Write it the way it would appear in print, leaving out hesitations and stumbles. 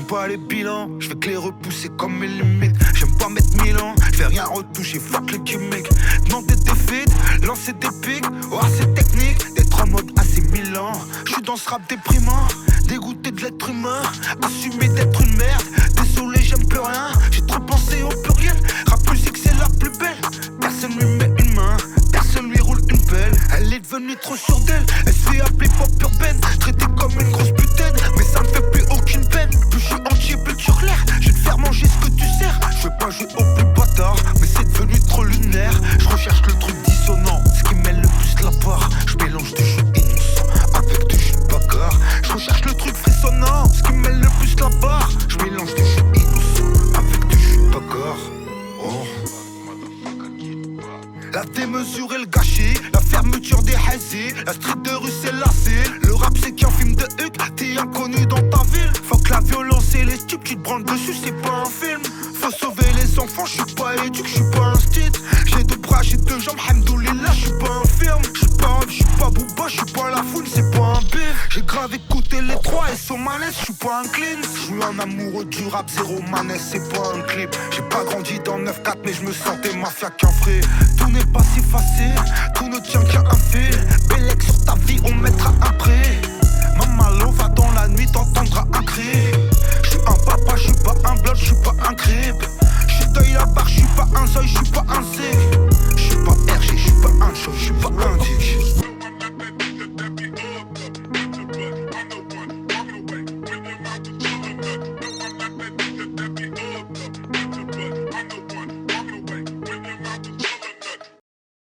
pas les bilans, je fais que les repousser comme mes limites. J'aime pas mettre 1000 ans, je fais rien retoucher, fuck le gimmick. Demander des feats, lancer des pics, oh c'est technique, d'être en mode assez Milan. J'suis dans ce rap déprimant, dégoûté de l'être humain, assumé d'être une merde. Désolé, j'aime plus rien, j'ai trop pensé au pluriel. Rap musique c'est la plus belle, personne lui met une main, personne lui roule une pelle. Elle est devenue trop sûre d'elle, elle se fait appeler pop urbaine, traitée comme une grosse putaine, mais ça me fait plus aucune peine. Plus je suis entier, plus tu clair, je vais te faire manger ce que tu sers. Je veux pas jouer au plus bâtard, mais c'est devenu trop lunaire. Je recherche le truc dissonant, ce qui mêle le plus la part. Je mélange du jeu innocent avec du jus de bagarre. Je recherche le truc frissonnant, ce qui mêle le plus la barre. Je mélange du jus innocent avec du jus de bagarre. Oh. La démesure et le gâchis, la fermeture des hazy, la street de rue c'est lassé. Le rap c'est qu'un film de Huck, t'es inconnu dans ta ville. Faut que la violence et les stupes, tu te branles dessus, c'est pas un film. Faut sauver les enfants, j'suis pas éduque, j'suis pas un stit. J'ai deux bras, j'ai deux jambes, hamdoulilah, j'suis pas infirme. J'suis pas un, j'suis pas booba, j'suis pas la foule, c'est pas un bif. J'ai grave écouté les trois et son manès, j'suis pas un clean. J'suis un amoureux du rap, zéro manès, c'est pas un clip. J'ai pas grandi dans 9-4 mais j'me sentais mafia qu'un frais. Tout n'est pas si facile, tout ne tient qu'à un fil. Bellec sur ta vie, on mettra un prix. Mamalo va dans la nuit, t'entendras un cri. J'suis un papa, j'suis pas un blood, j'suis pas un crip. J'suis d'œil la barre, j'suis pas un zoi, j'suis pas